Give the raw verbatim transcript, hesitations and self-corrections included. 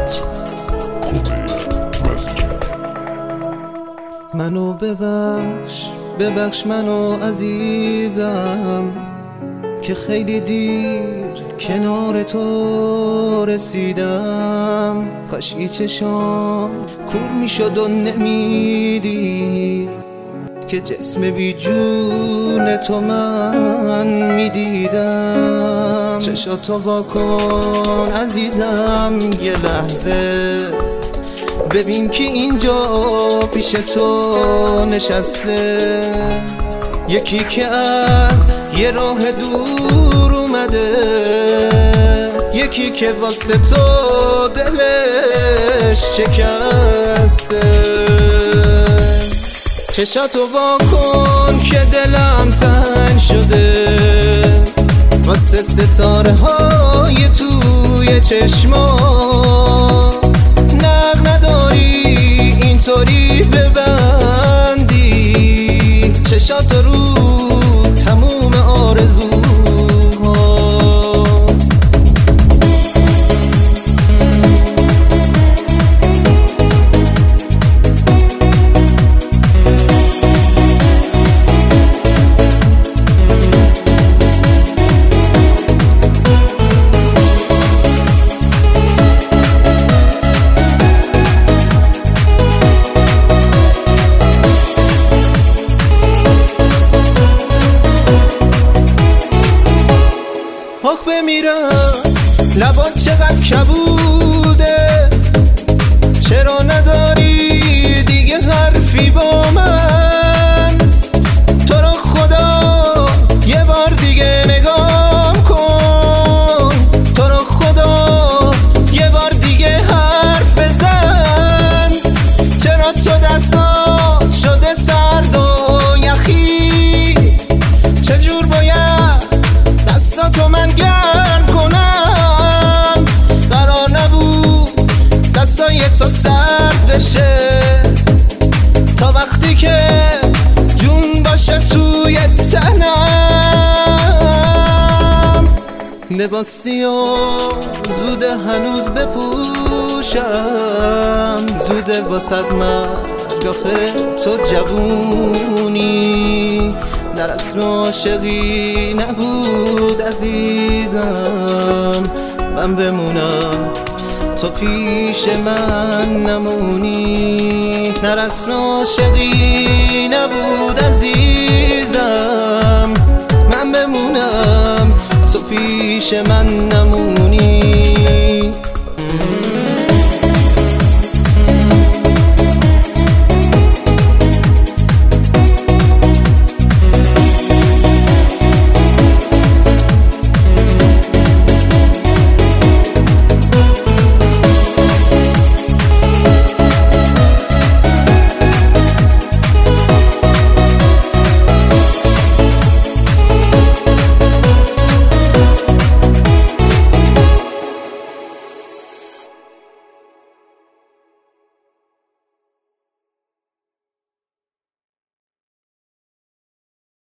منو ببخش ببخش منو عزیزم که خیلی دیر کنار تو رسیدم. کاش ای چشام کور میشد و نمیدی که جسم بی جون تو من میدیدم. چشاتو وا کن عزیزم یه لحظه، ببین که اینجا پیش تو نشسته، یکی که از یه راه دور اومده، یکی که واسه تو دلش شکسته. چشاتو وا کن که دلم تنگ شده واسه ستاره های توی چشما. نق نداری اینطوری ببندی چشاتو رو تموم آرزوها. آخ بمیرم لبات چقدر کبوده، چرا نداری دیگه حرفی با من؟ تو رو خدا یه بار دیگه نگام کن، تو رو خدا یه بار دیگه حرف بزن. چرا تو دستات شده سرد و یخی؟ چجور باید دستاتو من گرم کنم؟ قرار نبود دستای تو سرد بشه تا وقتی که جون باشه توی تنم. لباسی و زوده هنوز بپوشم، زوده واسد مرگ آخه تو جوونی. در اصل عاشقی نبود عزیزم، من بمونم تو پیش من نمونی. در اصل عاشقی نبود عزیزم، من بمونم تو پیش من نمونی.